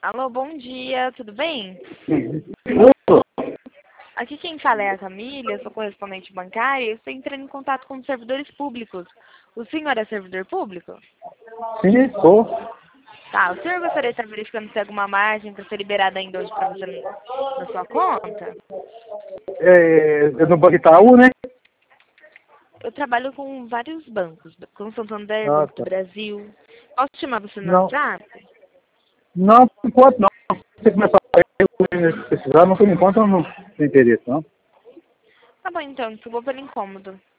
Alô, bom dia, tudo bem? Aqui quem fala é a Camila, eu sou correspondente bancária e estou entrando em contato com os servidores públicos. O senhor é servidor público? Sim, sou. Tá, o senhor gostaria de estar verificando se tem alguma margem para ser liberada ainda hoje para você na sua conta? É no Banco Itaú, né? Eu trabalho com vários bancos, com Santander, Ah, Banco do tá. Brasil. Posso chamar você no Não, WhatsApp? não, por enquanto não. Se você começar a precisar, não por enquanto eu não tenho interesse, não. Tá bom então, desculpa pelo incômodo.